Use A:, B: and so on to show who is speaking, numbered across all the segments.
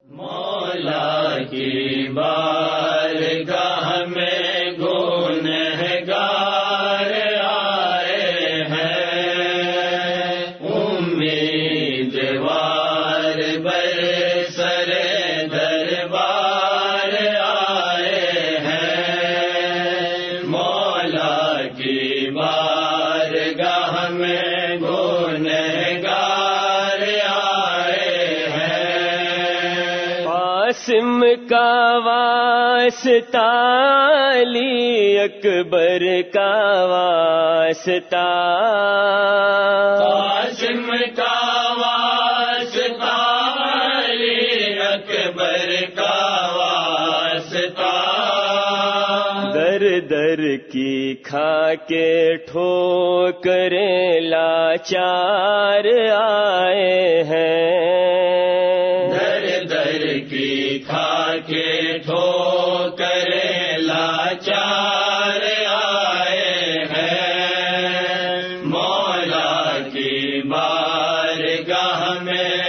A: مولا کی بارگاہ میں گنہگار آئے ہیں، امیدوار برسر دربار آئے ہیں، مولا کی بارگاہ میں گنہگار آئے ہیں۔ قاسم کا واسطہ، علی اکبر کا واسطہ، قاسم کا واسطہ، علی اکبر کا واسطہ، در در کی کھا کے ٹھوکریں لاچار آئے ہیں، در در کی کھا کے ٹھوکریں لاچار آئے ہیں، مولا کی بارگاہ میں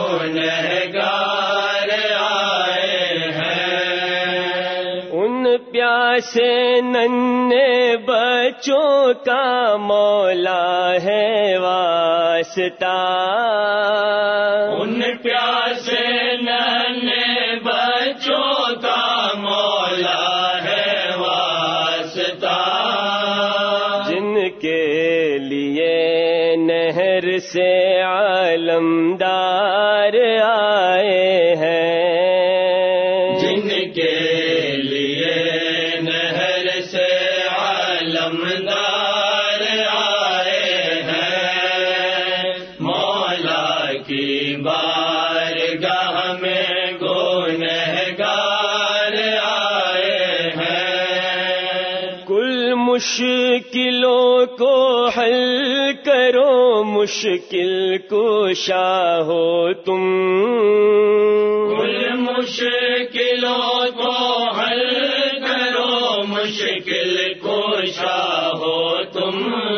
A: گنہگار آئے ہیں۔ ان پیاسے ننھے بچوں کا مولا ہے واسطہ، ان پیاسے ننھے بچوں کا مولا ہے واسطہ، جن کے لیے نہر سے علمدار آئے ہیں، جن کے لیے نہر سے علمدار آئے ہیں، مولا کی بارگاہ میں گنہگار آئے ہیں۔ کل مشکلوں کو حل کرو، مشکل کشا ہو تم، کل مشکلوں کو حل کرو، مشکل کشا ہو تم،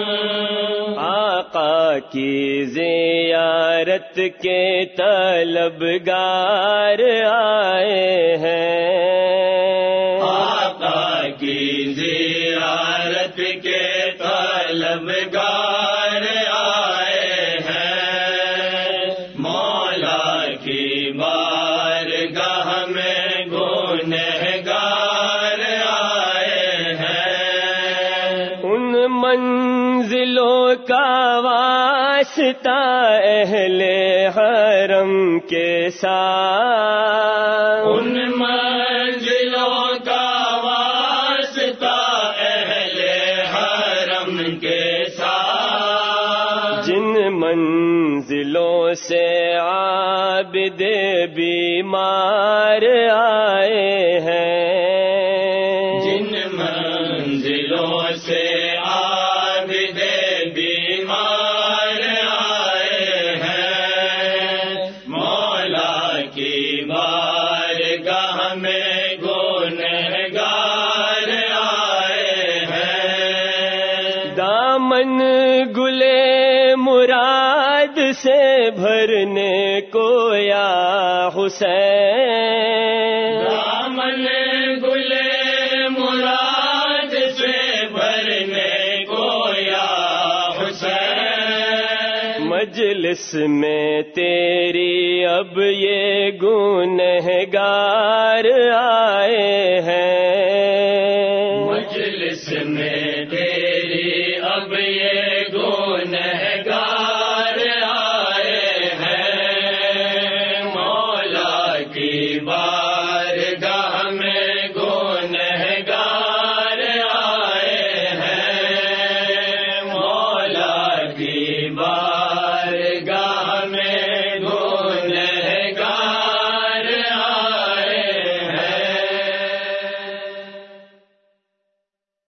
A: آقا کی زیارت کے طلبگار آئے ہیں، آقا کی زیارت کے طلبگار آئے ہیں، مولا کی بارگاہ میں گنہگار آئے ہیں۔ ان منزلوں کا واسطہ اہل حرم کے ساتھ، ان منزلوں کا واسطہ اہل حرم کے ساتھ، جن منزلوں سے عابد بیمار آئے ہیں، جن منزلوں سے عابد بیمار آئے ہیں، مولا کی بارگاہ میں گنہگار آئے ہیں۔ دامن گلے مراد سے بھرنے کو یا حسین، دامن گلے مراد سے بھرنے کو یا حسین، مجلس میں تیری اب یہ گنہگار آئے ہیں، مجلس میں تیری اب یہ